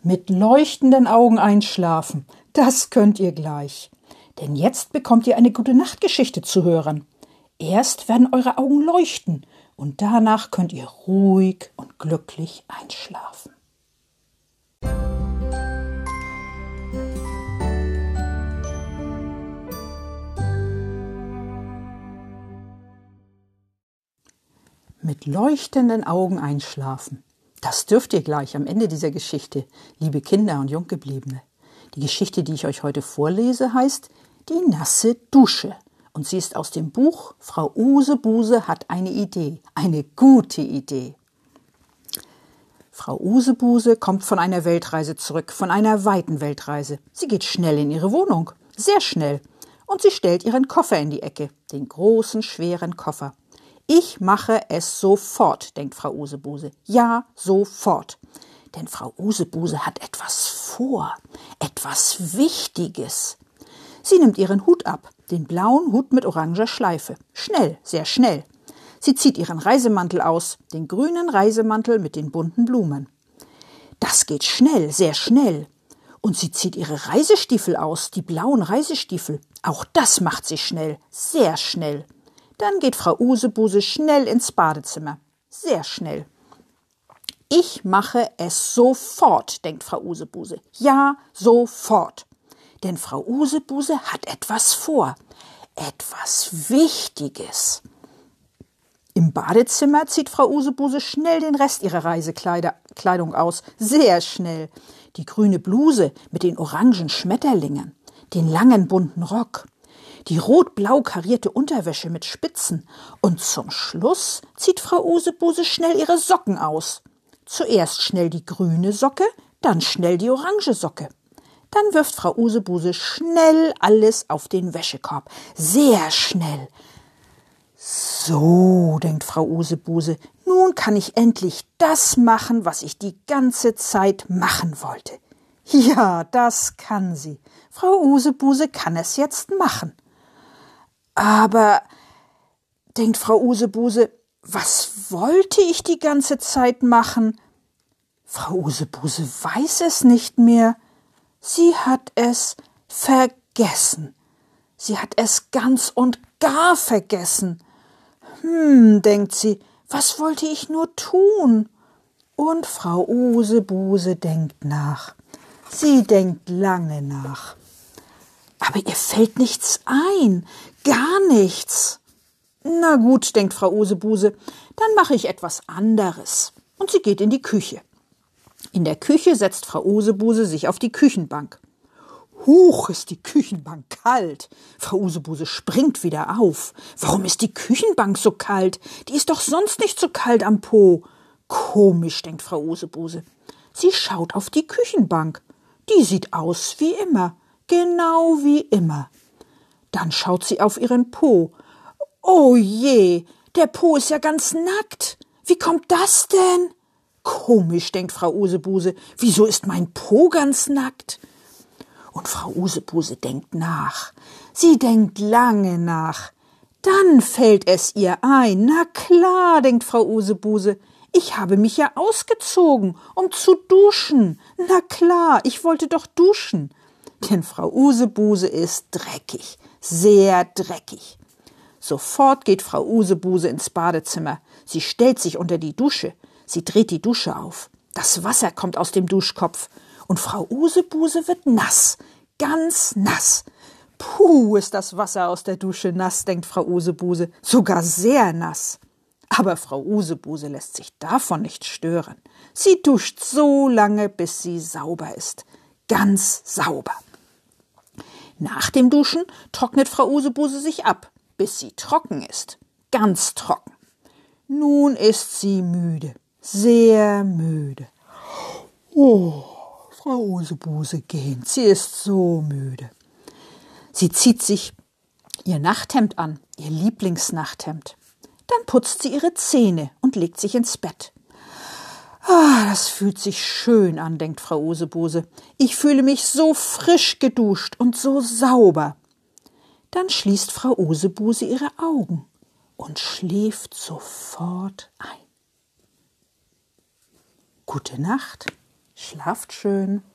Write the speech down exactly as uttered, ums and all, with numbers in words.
Mit leuchtenden Augen einschlafen, das könnt ihr gleich. Denn jetzt bekommt ihr eine Gute-Nacht-Geschichte zu hören. Erst werden eure Augen leuchten und danach könnt ihr ruhig und glücklich einschlafen. Mit leuchtenden Augen einschlafen. Das dürft ihr gleich am Ende dieser Geschichte, liebe Kinder und Junggebliebene. Die Geschichte, die ich euch heute vorlese, heißt Die nasse Dusche. Und sie ist aus dem Buch Frau Usebuse hat eine Idee, eine gute Idee. Frau Usebuse kommt von einer Weltreise zurück, von einer weiten Weltreise. Sie geht schnell in ihre Wohnung, sehr schnell. Und sie stellt ihren Koffer in die Ecke, den großen, schweren Koffer. Ich mache es sofort, denkt Frau Usebuse. Ja, sofort. Denn Frau Usebuse hat etwas vor, etwas Wichtiges. Sie nimmt ihren Hut ab, den blauen Hut mit oranger Schleife. Schnell, sehr schnell. Sie zieht ihren Reisemantel aus, den grünen Reisemantel mit den bunten Blumen. Das geht schnell, sehr schnell. Und sie zieht ihre Reisestiefel aus, die blauen Reisestiefel. Auch das macht sie schnell, sehr schnell. Dann geht Frau Usebuse schnell ins Badezimmer. Sehr schnell. Ich mache es sofort, denkt Frau Usebuse. Ja, sofort. Denn Frau Usebuse hat etwas vor. Etwas Wichtiges. Im Badezimmer zieht Frau Usebuse schnell den Rest ihrer Reisekleidung aus. Sehr schnell. Die grüne Bluse mit den orangen Schmetterlingen. Den langen bunten Rock. Die rot-blau karierte Unterwäsche mit Spitzen und zum Schluss zieht Frau Usebuse schnell ihre Socken aus. Zuerst schnell die grüne Socke, dann schnell die orange Socke. Dann wirft Frau Usebuse schnell alles auf den Wäschekorb. Sehr schnell. So, denkt Frau Usebuse, nun kann ich endlich das machen, was ich die ganze Zeit machen wollte. Ja, das kann sie. Frau Usebuse kann es jetzt machen. Aber, denkt Frau Usebuse, was wollte ich die ganze Zeit machen? Frau Usebuse weiß es nicht mehr. Sie hat es vergessen. Sie hat es ganz und gar vergessen. Hm, denkt sie, was wollte ich nur tun? Und Frau Usebuse denkt nach. Sie denkt lange nach. Aber ihr fällt nichts ein, gar nichts. Na gut, denkt Frau Usebuse, dann mache ich etwas anderes. Und sie geht in die Küche. In der Küche setzt Frau Usebuse sich auf die Küchenbank. Huch, ist die Küchenbank kalt. Frau Usebuse springt wieder auf. Warum ist die Küchenbank so kalt? Die ist doch sonst nicht so kalt am Po. Komisch, denkt Frau Usebuse. Sie schaut auf die Küchenbank. Die sieht aus wie immer. Genau wie immer. Dann schaut sie auf ihren Po. Oh je, der Po ist ja ganz nackt. Wie kommt das denn? Komisch, denkt Frau Usebuse. Wieso ist mein Po ganz nackt? Und Frau Usebuse denkt nach. Sie denkt lange nach. Dann fällt es ihr ein. Na klar, denkt Frau Usebuse. Ich habe mich ja ausgezogen, um zu duschen. Na klar, ich wollte doch duschen. Denn Frau Usebuse ist dreckig, sehr dreckig. Sofort geht Frau Usebuse ins Badezimmer. Sie stellt sich unter die Dusche. Sie dreht die Dusche auf. Das Wasser kommt aus dem Duschkopf. Und Frau Usebuse wird nass, ganz nass. Puh, ist das Wasser aus der Dusche nass, denkt Frau Usebuse. Sogar sehr nass. Aber Frau Usebuse lässt sich davon nicht stören. Sie duscht so lange, bis sie sauber ist. Ganz sauber. Nach dem Duschen trocknet Frau Usebuse sich ab, bis sie trocken ist. Ganz trocken. Nun ist sie müde, sehr müde. Oh, Frau Usebuse gähnt, sie ist so müde. Sie zieht sich ihr Nachthemd an, ihr Lieblingsnachthemd. Dann putzt sie ihre Zähne und legt sich ins Bett. Ah, das fühlt sich schön an, denkt Frau Usebuse. Ich fühle mich so frisch geduscht und so sauber. Dann schließt Frau Usebuse ihre Augen und schläft sofort ein. Gute Nacht, Schlaft schön.